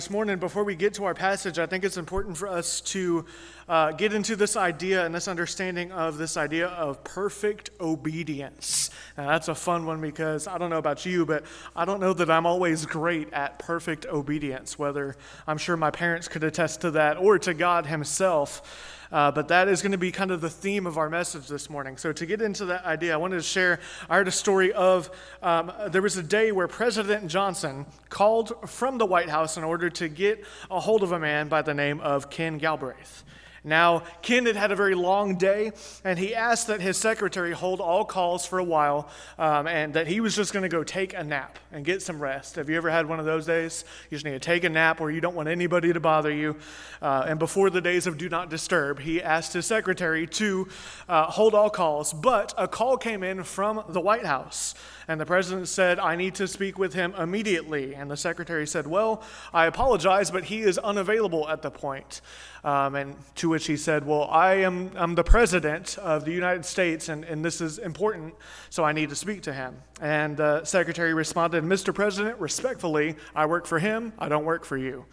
This morning, before we get to our passage, I think it's important for us to get into this idea and this understanding of this idea of perfect obedience. Now, that's a fun one because I don't know about you, but I don't know that I'm always great at perfect obedience, whether I'm sure my parents could attest to that or to God himself. But that is going to be kind of the theme of our message this morning. So to get into that idea, I wanted to share, I heard a story of, there was a day where President Johnson called from the White House in order to get a hold of a man by the name of Ken Galbraith. Now, Ken had had a very long day, and he asked that his secretary hold all calls for a while, and that he was just going to go take a nap and get some rest. Have you ever had one of those days? You just need to take a nap where you don't want anybody to bother you. And before the days of Do Not Disturb, he asked his secretary to hold all calls, but a call came in from the White House. And the president said, "I need to speak with him immediately." And the secretary said, "Well, I apologize, but he is unavailable at the point." And to which he said, "Well, I'm the president of the United States, and this is important, so I need to speak to him." And the secretary responded, "Mr. President, respectfully, I work for him, I don't work for you."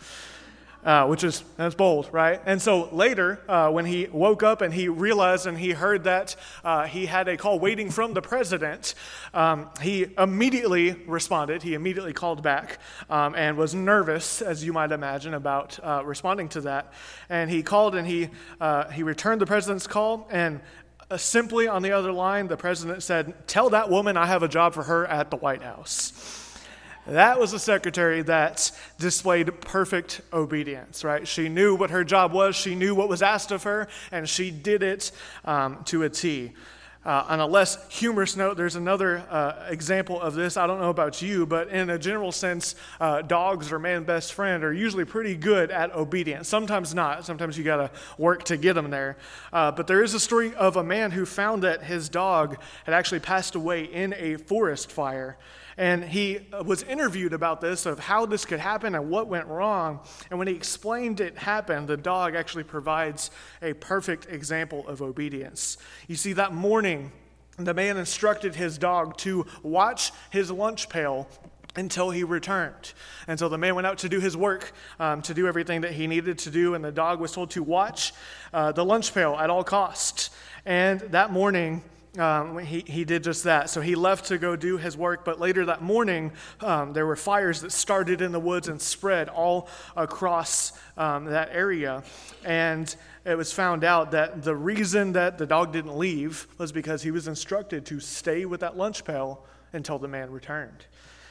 That's bold, right? And so later, when he woke up and he realized and he heard that he had a call waiting from the president, he immediately responded. He immediately called back and was nervous, as you might imagine, about responding to that. And he called and he returned the president's call, and simply on the other line, the president said, "Tell that woman I have a job for her at the White House." That was a secretary that displayed perfect obedience, right? She knew what her job was, she knew what was asked of her, and she did it to a T. On a less humorous note, there's another example of this. I don't know about you, but in a general sense, dogs or man's best friend are usually pretty good at obedience. Sometimes not. Sometimes you got to work to get them there. But there is a story of a man who found that his dog had actually passed away in a forest fire. And he was interviewed about this, of how this could happen and what went wrong. And when he explained it happened, the dog actually provides a perfect example of obedience. You see, that morning, the man instructed his dog to watch his lunch pail until he returned. And so the man went out to do his work, to do everything that he needed to do, and the dog was told to watch the lunch pail at all costs. And that morning, he did just that. So he left to go do his work, but later that morning, there were fires that started in the woods and spread all across that area. And it was found out that the reason that the dog didn't leave was because he was instructed to stay with that lunch pail until the man returned.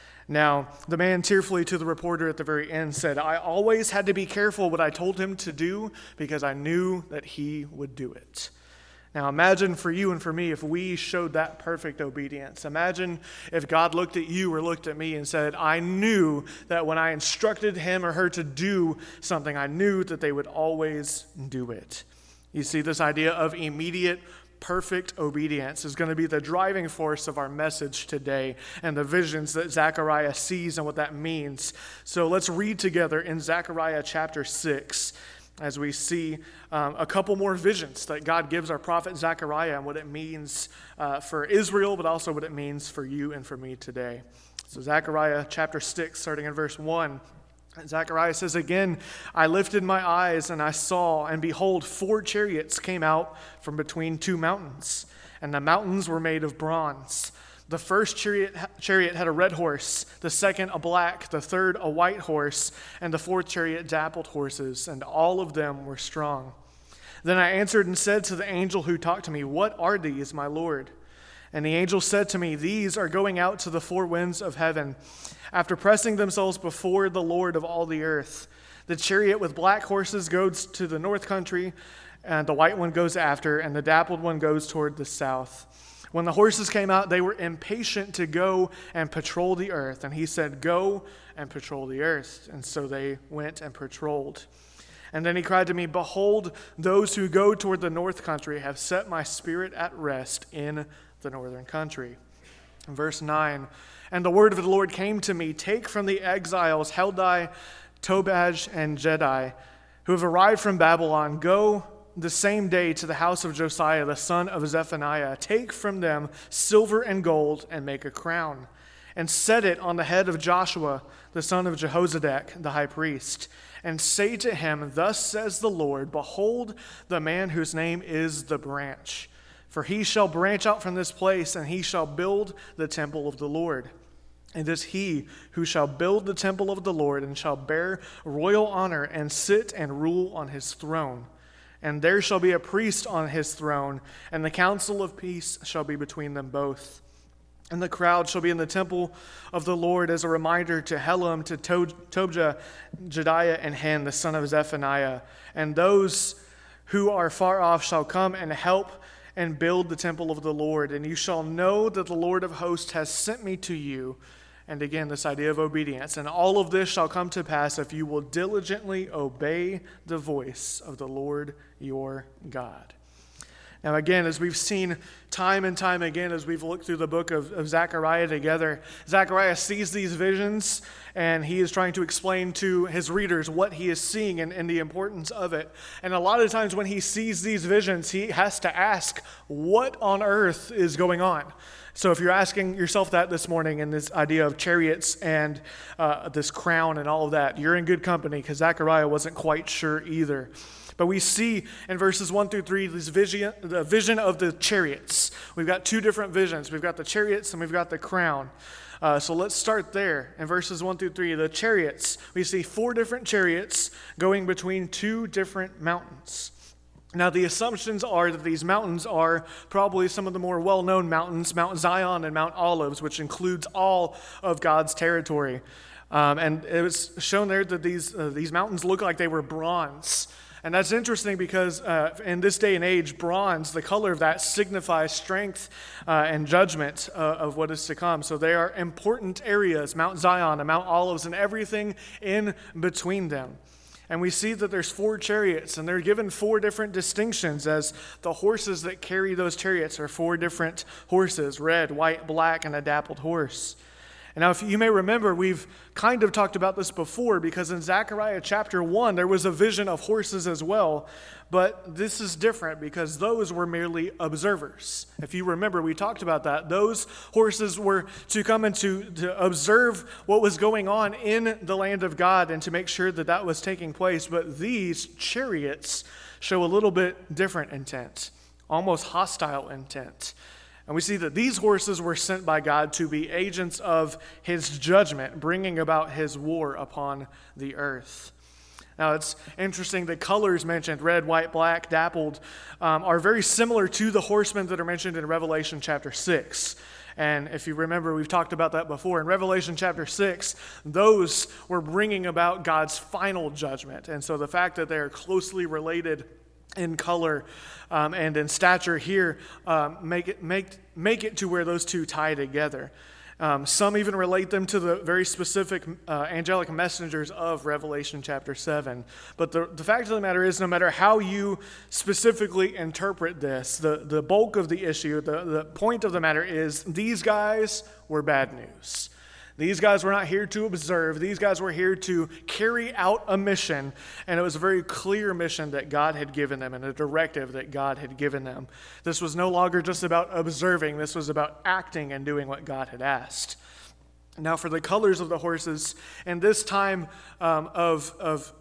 Now, the man tearfully to the reporter at the very end said, "I always had to be careful what I told him to do because I knew that he would do it." Now imagine for you and for me if we showed that perfect obedience. Imagine if God looked at you or looked at me and said, "I knew that when I instructed him or her to do something, I knew that they would always do it." You see, this idea of immediate, perfect obedience is going to be the driving force of our message today and the visions that Zechariah sees and what that means. So let's read together in Zechariah chapter 6. As we see a couple more visions that God gives our prophet Zechariah and what it means for Israel, but also what it means for you and for me today. So Zechariah chapter 6, starting in verse 1. Zechariah says, "Again, I lifted my eyes and I saw, and behold, 4 chariots came out from between 2 mountains, and the mountains were made of bronze. The first chariot had a red horse, the second a black, the third a white horse, and the fourth chariot dappled horses, and all of them were strong. Then I answered and said to the angel who talked to me, 'What are these, my Lord?' And the angel said to me, 'These are going out to the 4 winds of heaven, after pressing themselves before the Lord of all the earth. The chariot with black horses goes to the north country, and the white one goes after, and the dappled one goes toward the south.' When the horses came out, they were impatient to go and patrol the earth. And he said, 'Go and patrol the earth.' And so they went and patrolled. And then he cried to me, 'Behold, those who go toward the north country have set my spirit at rest in the northern country.'" In verse 9, "And the word of the Lord came to me, 'Take from the exiles Heldai, Tobaj, and Jedi, who have arrived from Babylon. Go the same day to the house of Josiah, the son of Zephaniah. Take from them silver and gold and make a crown. and set it on the head of Joshua, the son of Jehozadak, the high priest, and say to him, Thus says the Lord, Behold the man whose name is the branch. For he shall branch out from this place, and he shall build the temple of the Lord. It is he who shall build the temple of the Lord, and shall bear royal honor, and sit and rule on his throne. And there shall be a priest on his throne, and the counsel of peace shall be between them both. And the crowd shall be in the temple of the Lord as a reminder to Helam, to Tobijah, Jediah, and Hen, the son of Zephaniah. And those who are far off shall come and help and build the temple of the Lord. And you shall know that the Lord of hosts has sent me to you. And again, this idea of obedience. And all of this shall come to pass if you will diligently obey the voice of the Lord your God. Now again, as we've seen time and time again, as we've looked through the book of Zechariah together, Zechariah sees these visions, and he is trying to explain to his readers what he is seeing and the importance of it. And a lot of times when he sees these visions, he has to ask, what on earth is going on? So if you're asking yourself that this morning, and this idea of chariots and this crown and all of that, you're in good company, because Zechariah wasn't quite sure either. But we see in verses 1 through 3 the vision of the chariots. We've got two different visions. We've got the chariots and we've got the crown. So let's start there. In verses 1 through 3, the chariots, we see 4 different chariots going between 2 different mountains. Now, the assumptions are that these mountains are probably some of the more well-known mountains, Mount Zion and Mount Olives, which includes all of God's territory. And it was shown there that these mountains look like they were bronze. And that's interesting because in this day and age, bronze, the color of that signifies strength and judgment of what is to come. So they are important areas, Mount Zion and Mount Olives and everything in between them. And we see that there's 4 chariots, and they're given 4 different distinctions, as the horses that carry those chariots are 4 different horses, red, white, black, and a dappled horse. And now, if you may remember, we've kind of talked about this before, because in Zechariah chapter 1, there was a vision of horses as well. But this is different because those were merely observers. If you remember, we talked about that. Those horses were to come and to observe what was going on in the land of God and to make sure that that was taking place. But these chariots show a little bit different intent, almost hostile intent. And we see that these horses were sent by God to be agents of his judgment, bringing about his war upon the earth. Now, it's interesting, the colors mentioned, red, white, black, dappled, are very similar to the horsemen that are mentioned in Revelation chapter 6. And if you remember, we've talked about that before. In Revelation chapter 6, those were bringing about God's final judgment. And so the fact that they are closely related in color and in stature here make it to where those two tie together. Some even relate them to the very specific angelic messengers of Revelation chapter 7. But the fact of the matter is, no matter how you specifically interpret this, the bulk of the issue, the point of the matter is, these guys were bad news. These guys were not here to observe. These guys were here to carry out a mission, and it was a very clear mission that God had given them and a directive that God had given them. This was no longer just about observing. This was about acting and doing what God had asked. Now, for the colors of the horses, in this time of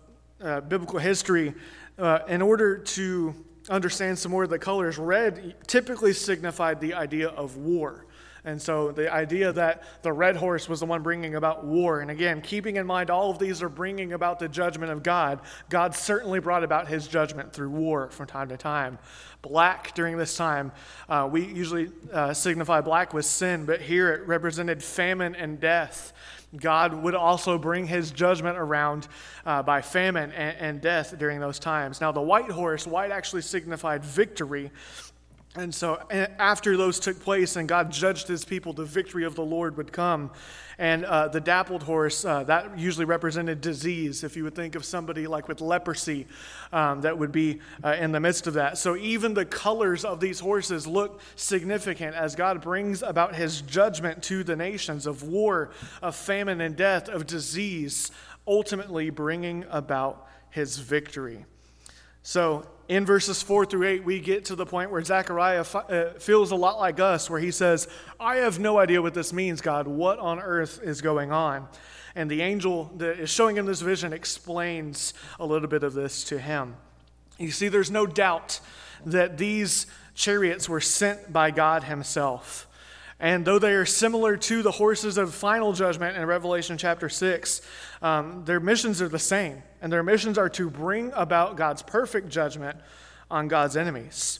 biblical history, in order to understand some more of the colors, red typically signified the idea of war. And so the idea that the red horse was the one bringing about war. And again, keeping in mind all of these are bringing about the judgment of God. God certainly brought about his judgment through war from time to time. Black during this time, we usually signify black with sin, but here it represented famine and death. God would also bring his judgment around by famine and death during those times. Now the white horse, white actually signified victory. And so after those took place and God judged his people, the victory of the Lord would come. And the dappled horse, that usually represented disease. If you would think of somebody like with leprosy, that would be in the midst of that. So even the colors of these horses look significant as God brings about his judgment to the nations of war, of famine and death, of disease, ultimately bringing about his victory. So in verses 4 through 8, we get to the point where Zechariah feels a lot like us, where he says, I have no idea what this means, God. What on earth is going on? And the angel that is showing him this vision explains a little bit of this to him. You see, there's no doubt that these chariots were sent by God himself. And though they are similar to the horses of final judgment in Revelation chapter 6, their missions are the same. And their missions are to bring about God's perfect judgment on God's enemies.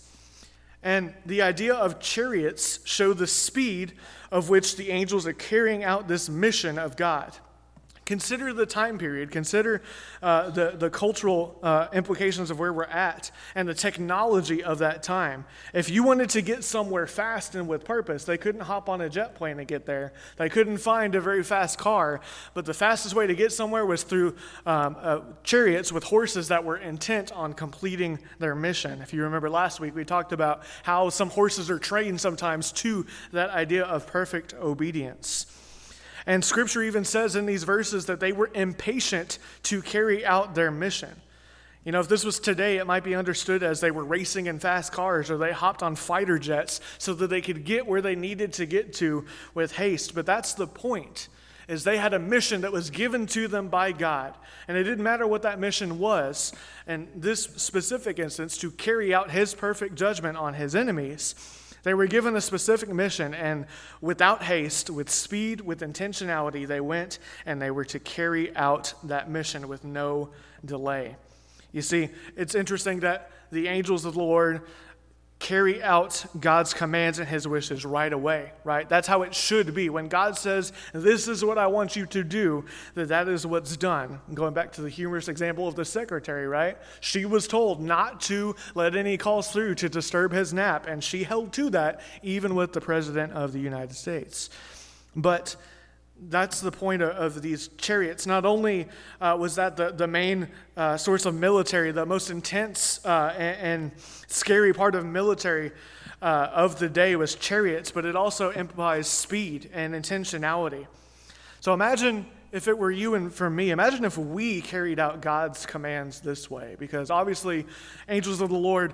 And the idea of chariots show the speed of which the angels are carrying out this mission of God. Consider the time period. Consider the cultural implications of where we're at and the technology of that time. If you wanted to get somewhere fast and with purpose, they couldn't hop on a jet plane to get there. They couldn't find a very fast car. But the fastest way to get somewhere was through chariots with horses that were intent on completing their mission. If you remember last week, we talked about how some horses are trained sometimes to that idea of perfect obedience. And Scripture even says in these verses that they were impatient to carry out their mission. You know, if this was today, it might be understood as they were racing in fast cars or they hopped on fighter jets so that they could get where they needed to get to with haste. But that's the point, is they had a mission that was given to them by God. And it didn't matter what that mission was. In this specific instance, to carry out his perfect judgment on his enemies. They were given a specific mission, and without haste, with speed, with intentionality, they went and they were to carry out that mission with no delay. You see, it's interesting that the angels of the Lord carry out God's commands and his wishes right away, right? That's how it should be. When God says, this is what I want you to do, that is what's done. Going back to the humorous example of the secretary, right? She was told not to let any calls through to disturb his nap, and she held to that even with the President of the United States. But that's the point of these chariots. Not only was that the main source of military, the most intense and scary part of military of the day was chariots, but it also implies speed and intentionality. So imagine if it were you and for me, imagine if we carried out God's commands this way, because obviously angels of the Lord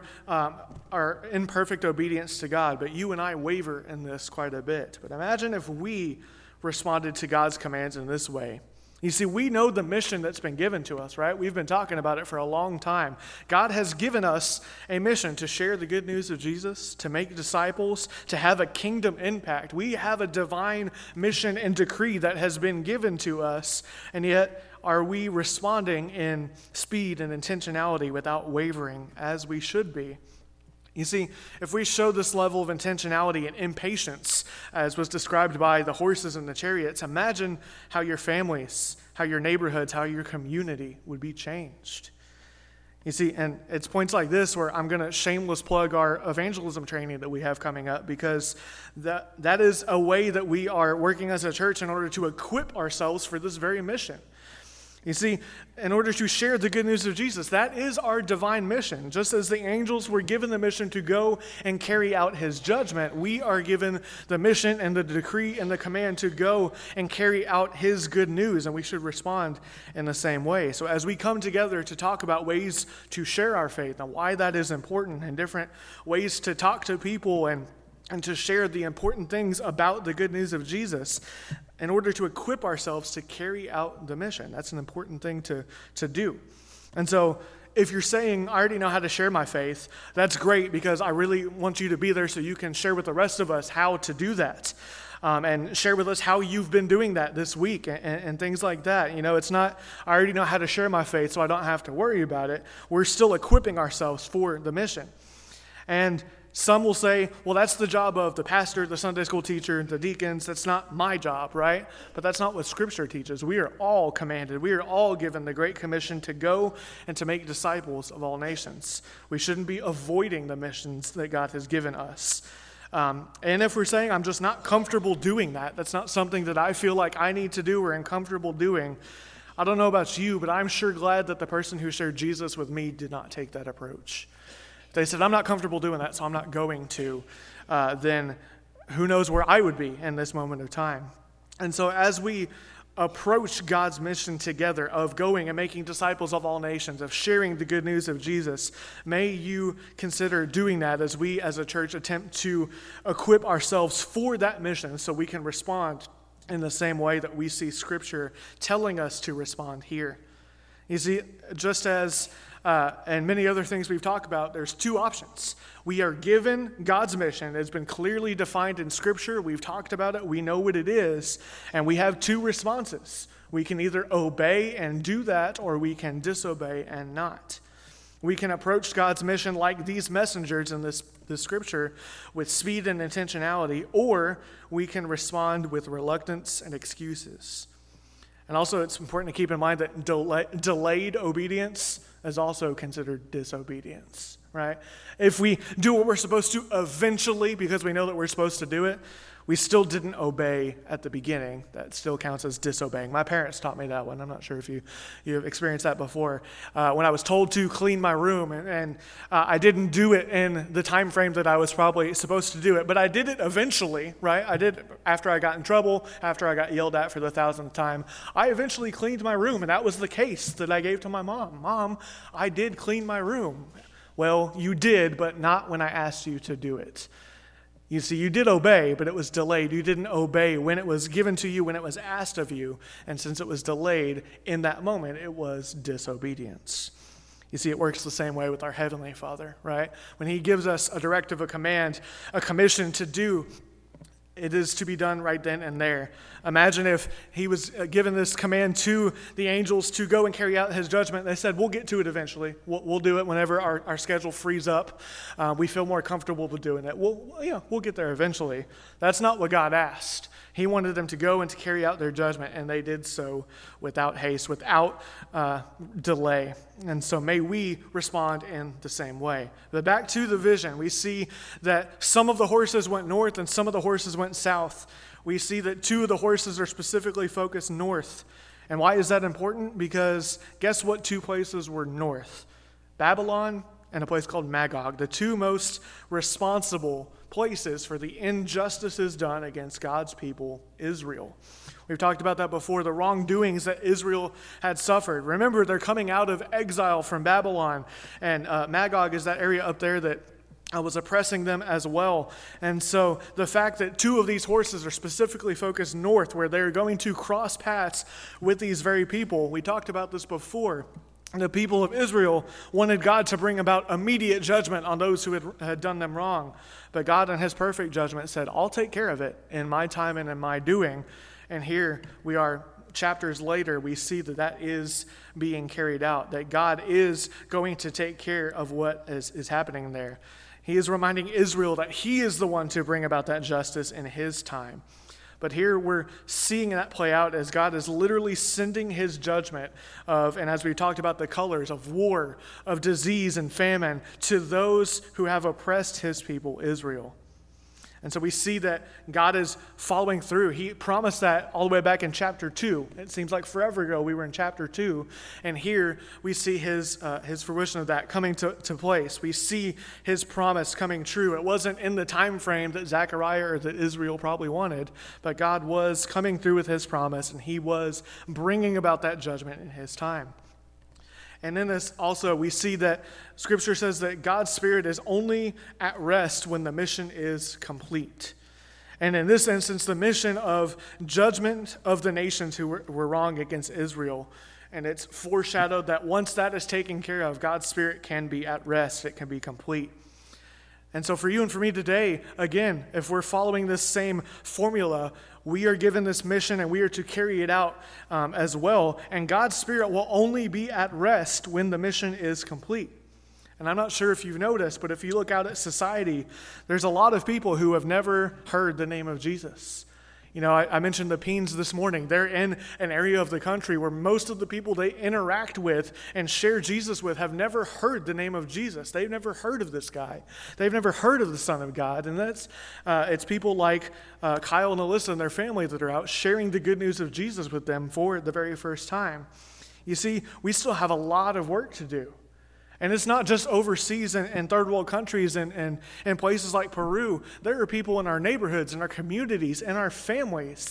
are in perfect obedience to God, but you and I waver in this quite a bit. But imagine if we responded to God's commands in this way. You see, we know the mission that's been given to us, right? We've been talking about it for a long time. God has given us a mission to share the good news of Jesus, to make disciples, to have a kingdom impact. We have a divine mission and decree that has been given to us, and yet are we responding in speed and intentionality without wavering as we should be? You see, if we show this level of intentionality and impatience, as was described by the horses and the chariots, imagine how your families, how your neighborhoods, how your community would be changed. You see, and it's points like this where I'm going to shameless plug our evangelism training that we have coming up, because that is a way that we are working as a church in order to equip ourselves for this very mission. You see, in order to share the good news of Jesus, that is our divine mission. Just as the angels were given the mission to go and carry out his judgment, we are given the mission and the decree and the command to go and carry out his good news, and we should respond in the same way. So as we come together to talk about ways to share our faith and why that is important, and different ways to talk to people and to share the important things about the good news of Jesus, in order to equip ourselves to carry out the mission. That's an important thing to do. And so if you're saying, I already know how to share my faith, that's great, because I really want you to be there so you can share with the rest of us how to do that. And share with us how you've been doing that this week and things like that. You know, it's not, I already know how to share my faith, so I don't have to worry about it. We're still equipping ourselves for the mission. And some will say, well, that's the job of the pastor, the Sunday school teacher, the deacons. That's not my job, right? But that's not what Scripture teaches. We are all commanded. We are all given the Great Commission to go and to make disciples of all nations. We shouldn't be avoiding the missions that God has given us. And if we're saying, I'm just not comfortable doing that, that's not something that I feel like I need to do or am comfortable doing, I don't know about you, but I'm sure glad that the person who shared Jesus with me did not take that approach. They said, I'm not comfortable doing that, so I'm not going to. Then who knows where I would be in this moment of time. And so as we approach God's mission together of going and making disciples of all nations, of sharing the good news of Jesus, may you consider doing that as we as a church attempt to equip ourselves for that mission so we can respond in the same way that we see Scripture telling us to respond here. You see, just as and many other things we've talked about, there's two options. We are given God's mission. It's been clearly defined in Scripture. We've talked about it. We know what it is. And we have two responses. We can either obey and do that, or we can disobey and not. We can approach God's mission like these messengers in this Scripture with speed and intentionality, or we can respond with reluctance and excuses. And also, it's important to keep in mind that delayed obedience is also considered disobedience, right? If we do what we're supposed to eventually because we know that we're supposed to do it, we still didn't obey at the beginning. That still counts as disobeying. My parents taught me that one. I'm not sure if you've experienced that before. When I was told to clean my room, and I didn't do it in the time frame that I was probably supposed to do it, but I did it eventually, right? I did after I got in trouble, after I got yelled at for the 1,000th time. I eventually cleaned my room, and that was the case that I gave to my mom. Mom, I did clean my room. Well, you did, but not when I asked you to do it. You see, you did obey, but it was delayed. You didn't obey when it was given to you, when it was asked of you. And since it was delayed in that moment, it was disobedience. You see, it works the same way with our Heavenly Father, right? When He gives us a directive, a command, a commission to do, it is to be done right then and there. Imagine if He was given this command to the angels to go and carry out His judgment. They said, we'll get to it eventually. We'll do it whenever our schedule frees up. We feel more comfortable with doing it. We'll get there eventually. That's not what God asked. He wanted them to go and to carry out their judgment, and they did so without haste, without delay. And so may we respond in the same way. But back to the vision, we see that some of the horses went north and some of the horses went south. We see that two of the horses are specifically focused north. And why is that important? Because guess what two places were north? Babylon and a place called Magog, the two most responsible places for the injustices done against God's people, Israel. We've talked about that before, the wrongdoings that Israel had suffered. Remember, they're coming out of exile from Babylon, and Magog is that area up there that was oppressing them as well. And so the fact that two of these horses are specifically focused north, where they're going to cross paths with these very people, we talked about this before. The people of Israel wanted God to bring about immediate judgment on those who had done them wrong. But God, in His perfect judgment, said, I'll take care of it in my time and in my doing. And here we are, chapters later, we see that is being carried out, that God is going to take care of what is happening there. He is reminding Israel that He is the one to bring about that justice in His time. But here we're seeing that play out as God is literally sending His judgment of, and as we talked about the colors, of war, of disease and famine to those who have oppressed His people, Israel. And so we see that God is following through. He promised that all the way back in chapter 2. It seems like forever ago we were in chapter 2. And here we see His fruition of that coming to place. We see His promise coming true. It wasn't in the time frame that Zechariah or that Israel probably wanted, but God was coming through with His promise, and He was bringing about that judgment in His time. And in this also, we see that Scripture says that God's Spirit is only at rest when the mission is complete. And in this instance, the mission of judgment of the nations who were wrong against Israel. And it's foreshadowed that once that is taken care of, God's Spirit can be at rest. It can be complete. And so for you and for me today, again, if we're following this same formula, we are given this mission and we are to carry it out as well. And God's Spirit will only be at rest when the mission is complete. And I'm not sure if you've noticed, but if you look out at society, there's a lot of people who have never heard the name of Jesus. You know, I mentioned the Peens this morning. They're in an area of the country where most of the people they interact with and share Jesus with have never heard the name of Jesus. They've never heard of this guy. They've never heard of the Son of God. And it's people like Kyle and Alyssa and their family that are out sharing the good news of Jesus with them for the very first time. You see, we still have a lot of work to do. And it's not just overseas in third world countries and places like Peru. There are people in our neighborhoods, in our communities, in our families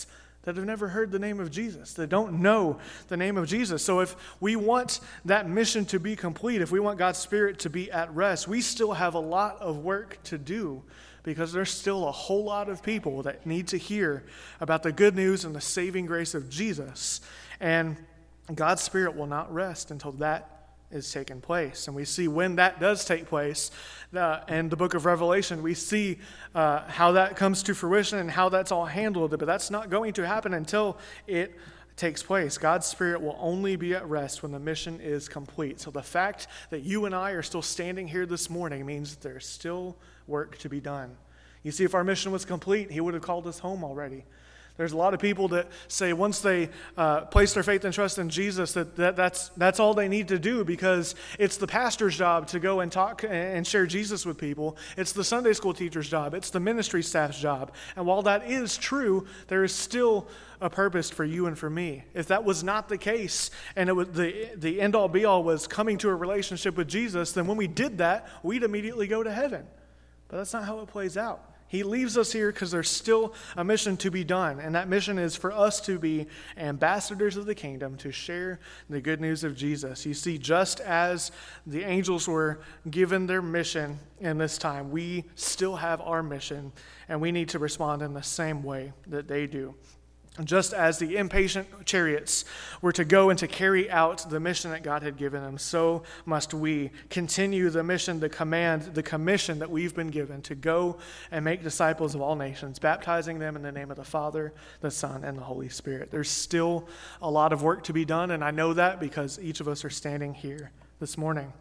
that have never heard the name of Jesus, that don't know the name of Jesus. So if we want that mission to be complete, if we want God's Spirit to be at rest, we still have a lot of work to do, because there's still a whole lot of people that need to hear about the good news and the saving grace of Jesus. And God's Spirit will not rest until that is taking place. And we see when that does take place in the book of Revelation, we see how that comes to fruition and how that's all handled. But that's not going to happen until it takes place. God's Spirit will only be at rest when the mission is complete. So the fact that you and I are still standing here this morning means that there's still work to be done. You see, if our mission was complete, he would have called us home already. There's a lot of people that say once they place their faith and trust in Jesus, that's all they need to do, because it's the pastor's job to go and talk and share Jesus with people. It's the Sunday school teacher's job. It's the ministry staff's job. And while that is true, there is still a purpose for you and for me. If that was not the case, and it was the end-all be-all was coming to a relationship with Jesus, then when we did that, we'd immediately go to heaven. But that's not how it plays out. He leaves us here because there's still a mission to be done, and that mission is for us to be ambassadors of the kingdom, to share the good news of Jesus. You see, just as the angels were given their mission in this time, we still have our mission, and we need to respond in the same way that they do. Just as the impatient chariots were to go and to carry out the mission that God had given them, so must we continue the mission, the command, the commission that we've been given to go and make disciples of all nations, baptizing them in the name of the Father, the Son, and the Holy Spirit. There's still a lot of work to be done, and I know that because each of us are standing here this morning.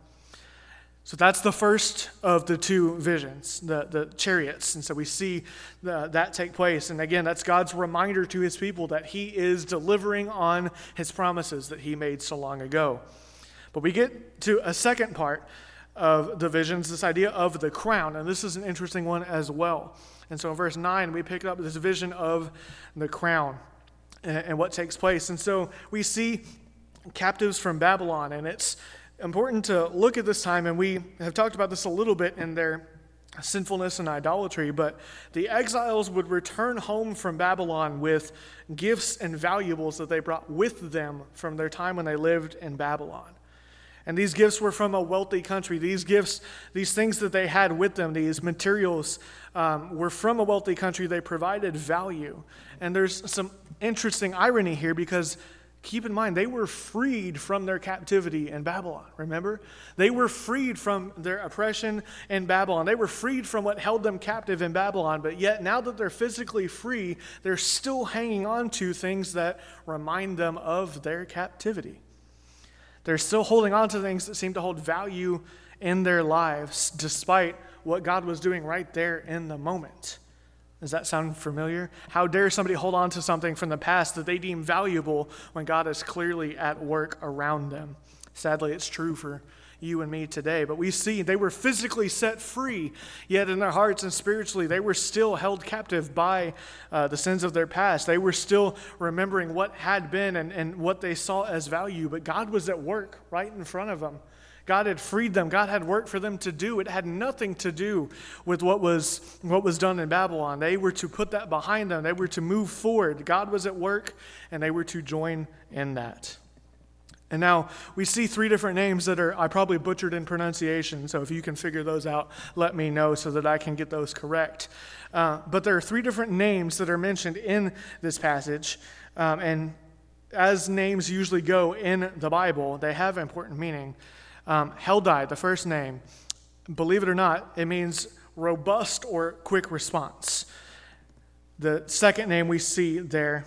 So that's the first of the two visions, the chariots. And so we see that take place. And again, that's God's reminder to his people that he is delivering on his promises that he made so long ago. But we get to a second part of the visions, this idea of the crown. And this is an interesting one as well. And so in verse 9, we pick up this vision of the crown and what takes place. And so we see captives from Babylon, and it's important to look at this time, and we have talked about this a little bit in their sinfulness and idolatry, but the exiles would return home from Babylon with gifts and valuables that they brought with them from their time when they lived in Babylon. And these gifts were from a wealthy country. These gifts, these things that they had with them, these materials, were from a wealthy country. They provided value. And there's some interesting irony here, because keep in mind, they were freed from their captivity in Babylon, remember? They were freed from their oppression in Babylon. They were freed from what held them captive in Babylon, but yet now that they're physically free, they're still hanging on to things that remind them of their captivity. They're still holding on to things that seem to hold value in their lives, despite what God was doing right there in the moment. Does that sound familiar? How dare somebody hold on to something from the past that they deem valuable when God is clearly at work around them? Sadly, it's true for you and me today. But we see they were physically set free, yet in their hearts and spiritually, they were still held captive by the sins of their past. They were still remembering what had been and what they saw as value. But God was at work right in front of them. God had freed them. God had work for them to do. It had nothing to do with what was done in Babylon. They were to put that behind them. They were to move forward. God was at work, and they were to join in that. And now we see three different names that I probably butchered in pronunciation. So if you can figure those out, let me know so that I can get those correct. But there are three different names that are mentioned in this passage. And as names usually go in the Bible, they have important meaning. Heldai, the first name, believe it or not, it means robust or quick response. The second name we see there,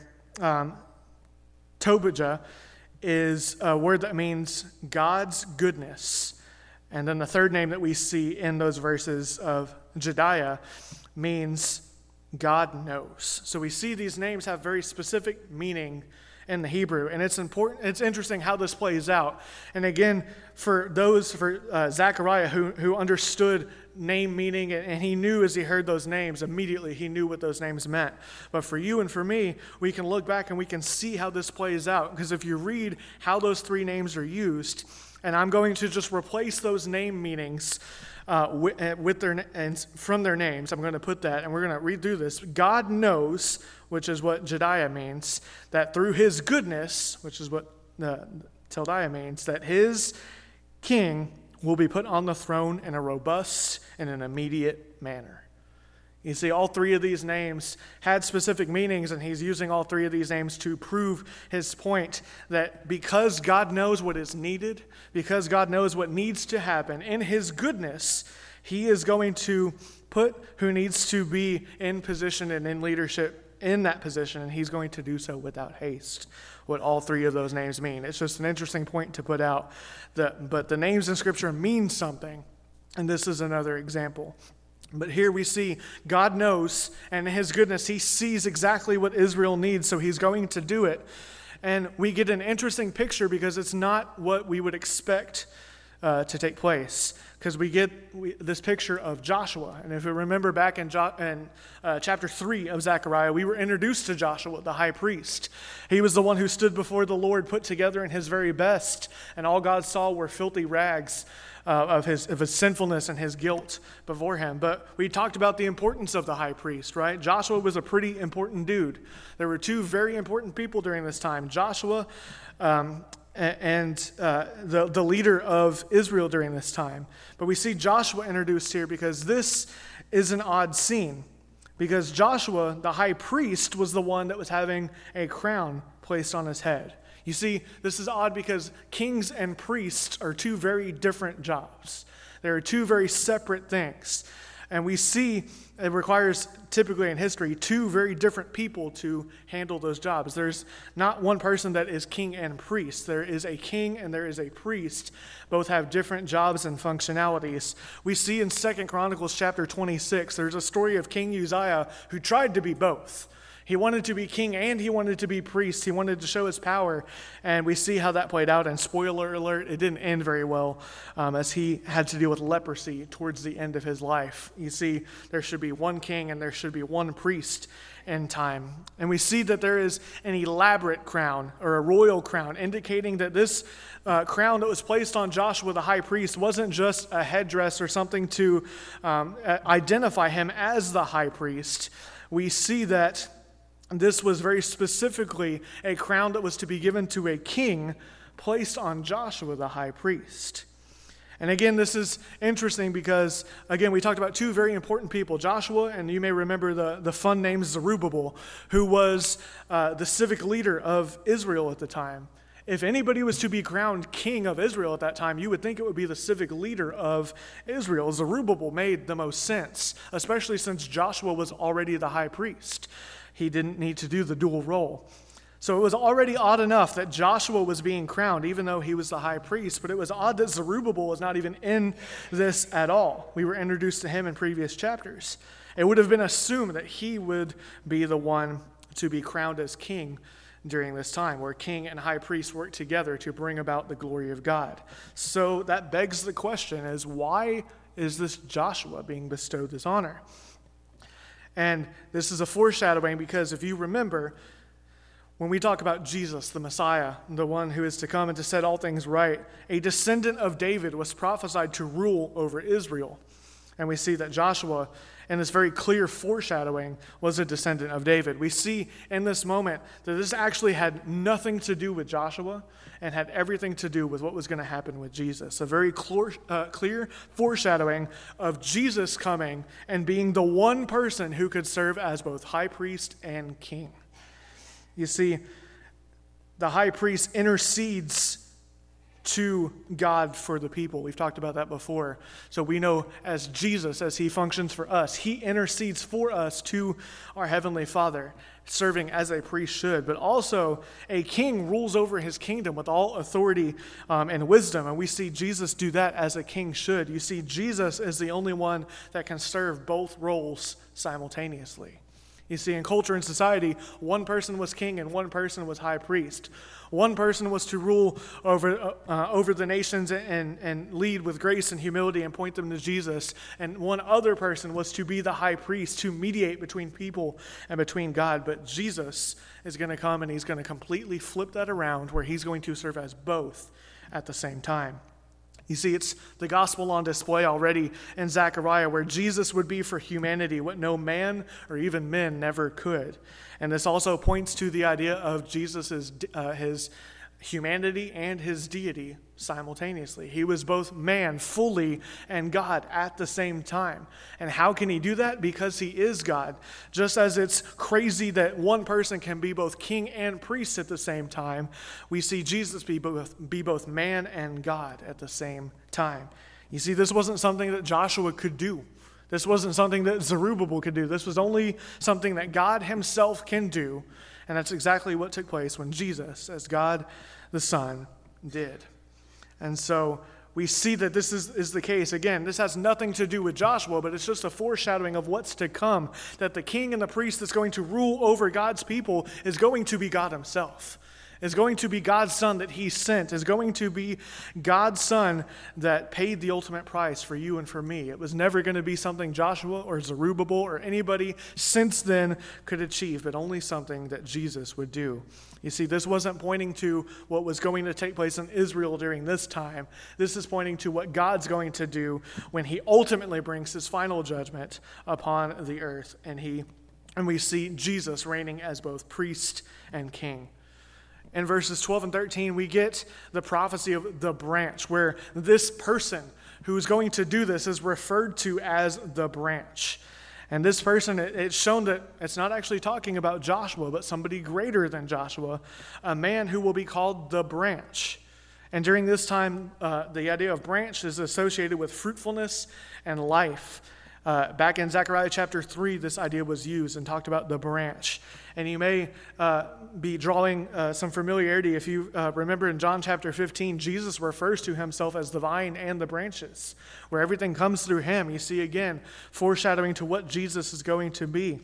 Tobijah, is a word that means God's goodness. And then the third name that we see in those verses of Jediah means God knows. So we see these names have very specific meaning in the Hebrew, and it's important. It's interesting how this plays out. And again, for Zechariah who understood name meaning, and he knew as he heard those names, immediately he knew what those names meant. But for you and for me, we can look back and we can see how this plays out. Because if you read how those three names are used, and I'm going to just replace those name meanings and from their names. I'm going to put that, and we're going to read through this. God knows, which is what Jediah means, that through his goodness, which is what Teldiah means, that his king will be put on the throne in a robust and an immediate manner. You see, all three of these names had specific meanings, and he's using all three of these names to prove his point that because God knows what is needed, because God knows what needs to happen, in his goodness, he is going to put who needs to be in position and in leadership in that position, and he's going to do so without haste. What all three of those names mean. It's just an interesting point to put out, but the names in Scripture mean something, and this is another example. But here we see God knows, and in his goodness, he sees exactly what Israel needs, so he's going to do it. And we get an interesting picture because it's not what we would expect to take place. Because we get this picture of Joshua. And if you remember back in chapter 3 of Zechariah, we were introduced to Joshua, the high priest. He was the one who stood before the Lord, put together in his very best, and all God saw were filthy rags of his sinfulness and his guilt before him. But we talked about the importance of the high priest, right? Joshua was a pretty important dude. There were two very important people during this time, Joshua and the leader of Israel during this time. But we see Joshua introduced here because this is an odd scene. Because Joshua, the high priest, was the one that was having a crown placed on his head. You see, this is odd because kings and priests are two very different jobs. They are two very separate things. And we see it requires, typically in history, two very different people to handle those jobs. There's not one person that is king and priest. There is a king and there is a priest. Both have different jobs and functionalities. We see in 2 Chronicles chapter 26, there's a story of King Uzziah who tried to be both. He wanted to be king and he wanted to be priest. He wanted to show his power. And we see how that played out. And spoiler alert, it didn't end very well as he had to deal with leprosy towards the end of his life. You see, there should be one king and there should be one priest in time. And we see that there is an elaborate crown or a royal crown, indicating that this crown that was placed on Joshua the high priest wasn't just a headdress or something to identify him as the high priest. We see that this was very specifically a crown that was to be given to a king placed on Joshua the high priest. And again, this is interesting because, again, we talked about two very important people, Joshua, and you may remember the fun name Zerubbabel, who was the civic leader of Israel at the time. If anybody was to be crowned king of Israel at that time, you would think it would be the civic leader of Israel. Zerubbabel made the most sense, especially since Joshua was already the high priest. He didn't need to do the dual role. So it was already odd enough that Joshua was being crowned, even though he was the high priest, but it was odd that Zerubbabel was not even in this at all. We were introduced to him in previous chapters. It would have been assumed that he would be the one to be crowned as king during this time, where king and high priest work together to bring about the glory of God. So that begs the question is, why is this Joshua being bestowed this honor? And this is a foreshadowing because if you remember, when we talk about Jesus, the Messiah, the one who is to come and to set all things right, a descendant of David was prophesied to rule over Israel. And we see that Joshua, in this very clear foreshadowing, was a descendant of David. We see in this moment that this actually had nothing to do with Joshua and had everything to do with what was going to happen with Jesus. A very clear foreshadowing of Jesus coming and being the one person who could serve as both high priest and king. You see, the high priest intercedes to God for the people. We've talked about that before. So we know as Jesus, as he functions for us, he intercedes for us to our Heavenly Father, serving as a priest should. But also, a king rules over his kingdom with all authority and wisdom. And we see Jesus do that as a king should. You see, Jesus is the only one that can serve both roles simultaneously. You see, in culture and society, one person was king and one person was high priest. One person was to rule over the nations and lead with grace and humility and point them to Jesus. And one other person was to be the high priest to mediate between people and between God. But Jesus is going to come and he's going to completely flip that around where he's going to serve as both at the same time. You see, it's the gospel on display already in Zechariah, where Jesus would be for humanity what no man or even men never could. And this also points to the idea of Jesus' his humanity and his deity simultaneously. He was both man fully and God at the same time. And how can he do that? Because he is God. Just as it's crazy that one person can be both king and priest at the same time, we see Jesus be both man and God at the same time. You see, this wasn't something that Joshua could do. This wasn't something that Zerubbabel could do. This was only something that God himself can do. And that's exactly what took place when Jesus, as God the Son, did. And so we see that this is the case. Again, this has nothing to do with Joshua, but it's just a foreshadowing of what's to come, that the king and the priest that's going to rule over God's people is going to be God himself. Is going to be God's Son that he sent, is going to be God's Son that paid the ultimate price for you and for me. It was never going to be something Joshua or Zerubbabel or anybody since then could achieve, but only something that Jesus would do. You see, this wasn't pointing to what was going to take place in Israel during this time. This is pointing to what God's going to do when he ultimately brings his final judgment upon the earth. And we see Jesus reigning as both priest and king. In verses 12 and 13, we get the prophecy of the branch, where this person who is going to do this is referred to as the branch. And this person, it's shown that it's not actually talking about Joshua, but somebody greater than Joshua, a man who will be called the branch. And during this time, the idea of branch is associated with fruitfulness and life. Back in Zechariah chapter 3, this idea was used and talked about the branch. And you may be drawing some familiarity if you remember in John chapter 15, Jesus refers to himself as the vine and the branches, where everything comes through him. You see, again, foreshadowing to what Jesus is going to be.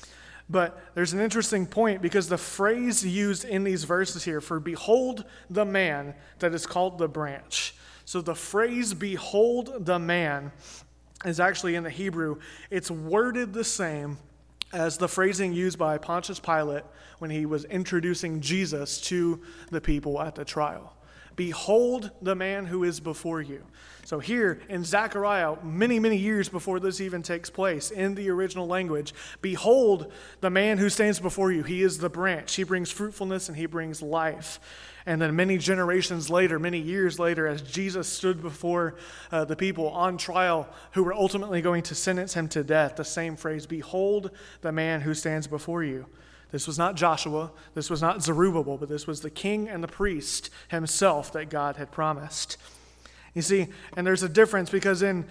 But there's an interesting point, because the phrase used in these verses here for behold the man that is called the branch. So the phrase behold the man is actually in the Hebrew. It's worded the same as the phrasing used by Pontius Pilate when he was introducing Jesus to the people at the trial. Behold the man who is before you. So here in Zechariah, many, many years before this even takes place, in the original language, behold the man who stands before you. He is the branch. He brings fruitfulness and he brings life. And then many generations later, many years later, as Jesus stood before the people on trial who were ultimately going to sentence him to death, the same phrase, behold the man who stands before you. This was not Joshua, this was not Zerubbabel, but this was the king and the priest himself that God had promised. You see, and there's a difference, because in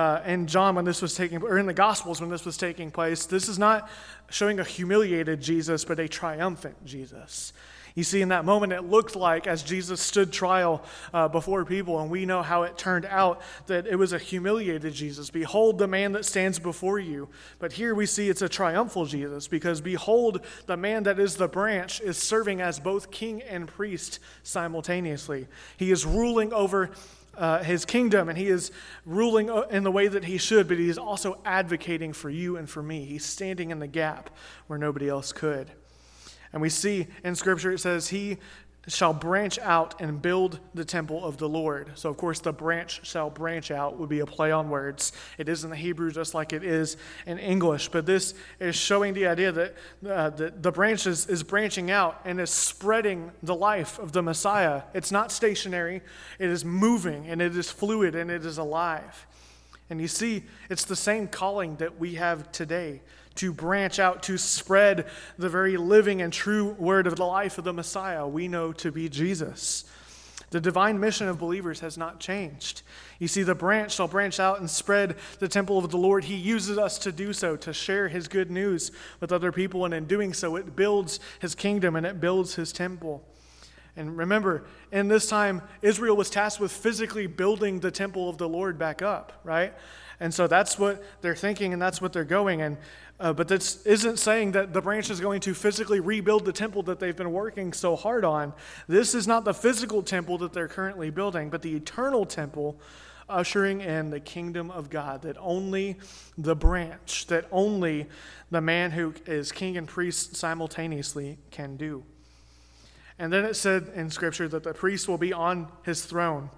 John, when this was taking, or in the Gospels when this was taking place, this is not showing a humiliated Jesus, but a triumphant Jesus. You see, in that moment, it looked like, as Jesus stood trial before people, and we know how it turned out, that it was a humiliated Jesus. Behold the man that stands before you. But here we see it's a triumphal Jesus, because behold, the man that is the branch is serving as both king and priest simultaneously. He is ruling over his kingdom, and he is ruling in the way that he should, but he is also advocating for you and for me. He's standing in the gap where nobody else could. And we see in Scripture, it says, he shall branch out and build the temple of the Lord. So, of course, the branch shall branch out would be a play on words. It is in the Hebrew just like it is in English. But this is showing the idea that the branch is branching out and is spreading the life of the Messiah. It's not stationary. It is moving, and it is fluid, and it is alive. And you see, it's the same calling that we have today, to branch out, to spread the very living and true word of the life of the Messiah we know to be Jesus. The divine mission of believers has not changed. You see, the branch shall branch out and spread the temple of the Lord. He uses us to do so, to share his good news with other people, and in doing so, it builds his kingdom and it builds his temple. And remember, in this time, Israel was tasked with physically building the temple of the Lord back up, right? And so that's what they're thinking, and that's what they're going. And but this isn't saying that the branch is going to physically rebuild the temple that they've been working so hard on. This is not the physical temple that they're currently building, but the eternal temple, ushering in the kingdom of God, that only the branch, that only the man who is king and priest simultaneously can do. And then it said in Scripture that the priest will be on his throne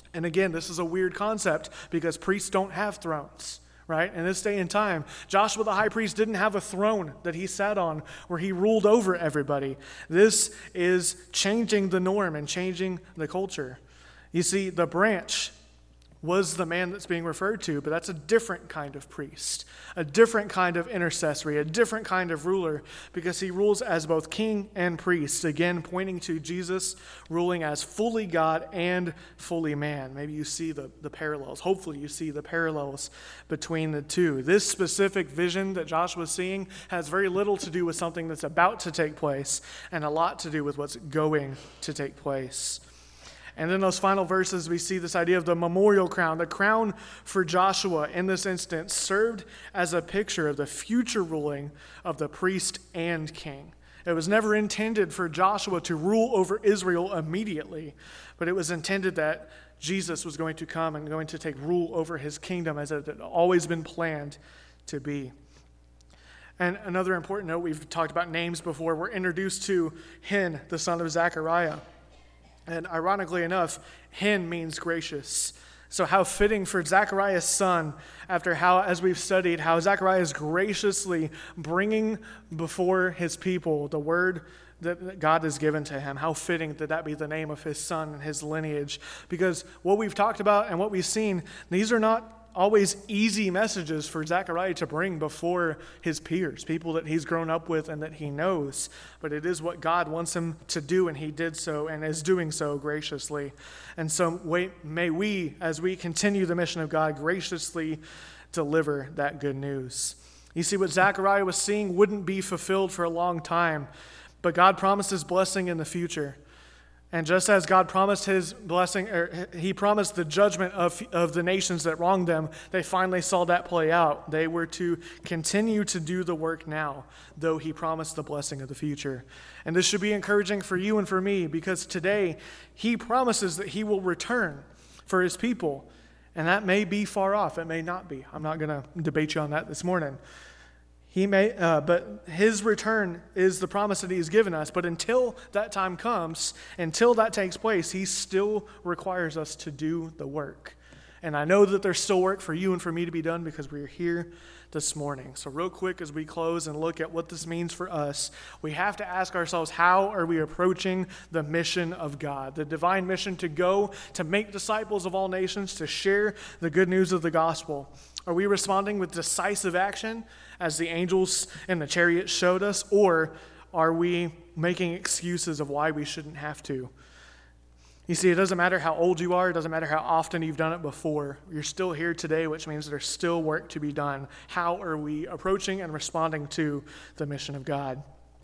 And again, this is a weird concept because priests don't have thrones, right? In this day and time, Joshua the high priest didn't have a throne that he sat on where he ruled over everybody. This is changing the norm and changing the culture. You see, the branch was the man that's being referred to, but that's a different kind of priest, a different kind of intercessory, a different kind of ruler, because he rules as both king and priest, again pointing to Jesus ruling as fully God and fully man. Maybe you see the parallels. Hopefully you see the parallels between the two. This specific vision that Joshua's seeing has very little to do with something that's about to take place and a lot to do with what's going to take place. And in those final verses, we see this idea of the memorial crown. The crown for Joshua in this instance served as a picture of the future ruling of the priest and king. It was never intended for Joshua to rule over Israel immediately, but it was intended that Jesus was going to come and going to take rule over his kingdom as it had always been planned to be. And another important note, we've talked about names before. We're introduced to Hen, the son of Zechariah. And ironically enough, Hen means gracious. So how fitting for Zechariah's son, after how, as we've studied, how Zechariah is graciously bringing before his people the word that God has given to him. How fitting that that be the name of his son and his lineage. Because what we've talked about and what we've seen, these are not always easy messages for Zechariah to bring before his peers, people that he's grown up with and that he knows. But it is what God wants him to do, and he did so and is doing so graciously. And so may we, as we continue the mission of God, graciously deliver that good news. You see, what Zechariah was seeing wouldn't be fulfilled for a long time, but God promised his blessing in the future. And just as God promised his blessing, or he promised the judgment of the nations that wronged them, they finally saw that play out. They were to continue to do the work now, though he promised the blessing of the future. And this should be encouraging for you and for me, because today he promises that he will return for his people. And that may be far off. It may not be. I'm not going to debate you on that this morning. But his return is the promise that he's given us. But until that time comes, until that takes place, he still requires us to do the work. And I know that there's still work for you and for me to be done because we're here this morning. So real quick, as we close and look at what this means for us, we have to ask ourselves, how are we approaching the mission of God, the divine mission to go, to make disciples of all nations, to share the good news of the gospel? Are we responding with decisive action, as the angels in the chariot showed us, or are we making excuses of why we shouldn't have to? You see, it doesn't matter how old you are. It doesn't matter how often you've done it before. You're still here today, which means there's still work to be done. How are we approaching and responding to the mission of God?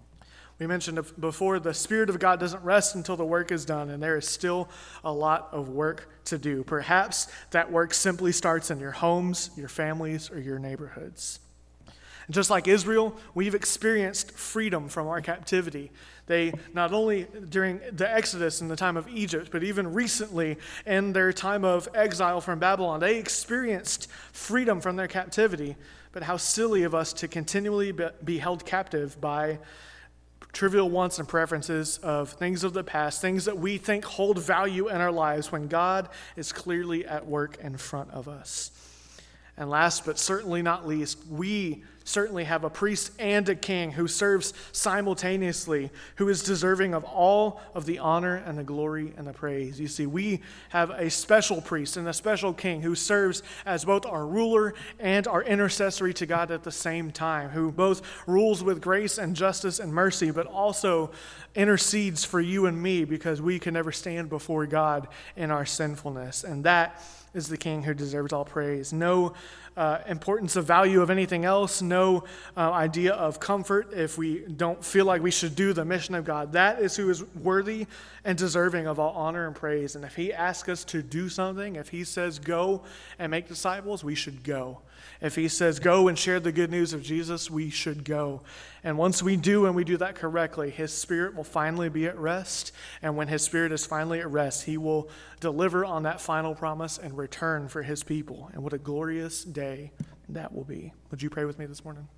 We mentioned before, the Spirit of God doesn't rest until the work is done, and there is still a lot of work to do. Perhaps that work simply starts in your homes, your families, or your neighborhoods. And just like Israel, we've experienced freedom from our captivity. They, not only during the Exodus in the time of Egypt, but even recently in their time of exile from Babylon, they experienced freedom from their captivity. But how silly of us to continually be held captive by trivial wants and preferences of things of the past, things that we think hold value in our lives when God is clearly at work in front of us. And last but certainly not least, we certainly have a priest and a king who serves simultaneously, who is deserving of all of the honor and the glory and the praise. You see, we have a special priest and a special king who serves as both our ruler and our intercessory to God at the same time, who both rules with grace and justice and mercy, but also intercedes for you and me because we can never stand before God in our sinfulness. And that is the king who deserves all praise. No importance of value of anything else, no idea of comfort if we don't feel like we should do the mission of God. That is who is worthy and deserving of all honor and praise. And if he asks us to do something, if he says go and make disciples, we should go. If he says go and share the good news of Jesus, we should go. And once we do and we do that correctly, his Spirit will finally be at rest. And when his Spirit is finally at rest, he will deliver on that final promise and return for his people. And what a glorious day that will be. Would you pray with me this morning?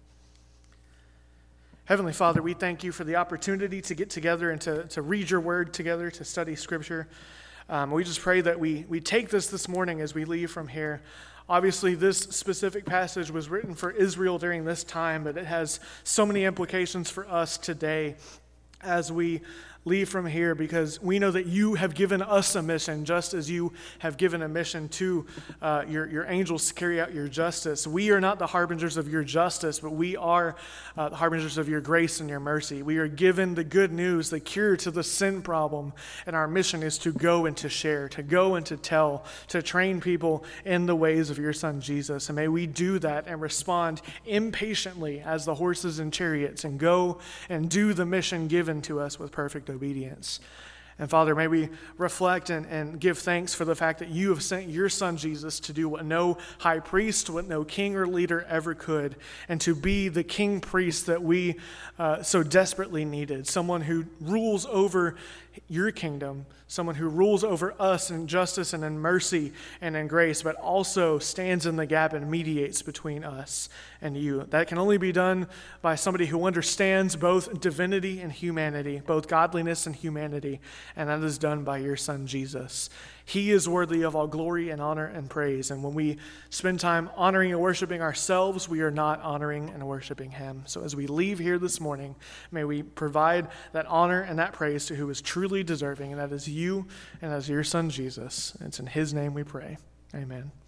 Heavenly Father, we thank you for the opportunity to get together and to read your word together, to study Scripture. We just pray that we take this morning as we leave from here. Obviously, this specific passage was written for Israel during this time, but it has so many implications for us today as we leave from here, because we know that you have given us a mission, just as you have given a mission to your angels to carry out your justice. We are not the harbingers of your justice, but we are the harbingers of your grace and your mercy. We are given the good news, the cure to the sin problem, and our mission is to go and to share, to go and to tell, to train people in the ways of your Son Jesus. And may we do that and respond impatiently as the horses and chariots and go and do the mission given to us with perfect obedience. And Father, may we reflect and give thanks for the fact that you have sent your Son Jesus to do what no high priest, what no king or leader ever could, and to be the king priest that we so desperately needed, someone who rules over your kingdom, someone who rules over us in justice and in mercy and in grace, but also stands in the gap and mediates between us and you. That can only be done by somebody who understands both divinity and humanity, both godliness and humanity, and that is done by your Son Jesus. He is worthy of all glory and honor and praise. And when we spend time honoring and worshiping ourselves, we are not honoring and worshiping him. So as we leave here this morning, may we provide that honor and that praise to who is truly deserving, and that is you and that is your Son Jesus. It's in his name we pray. Amen.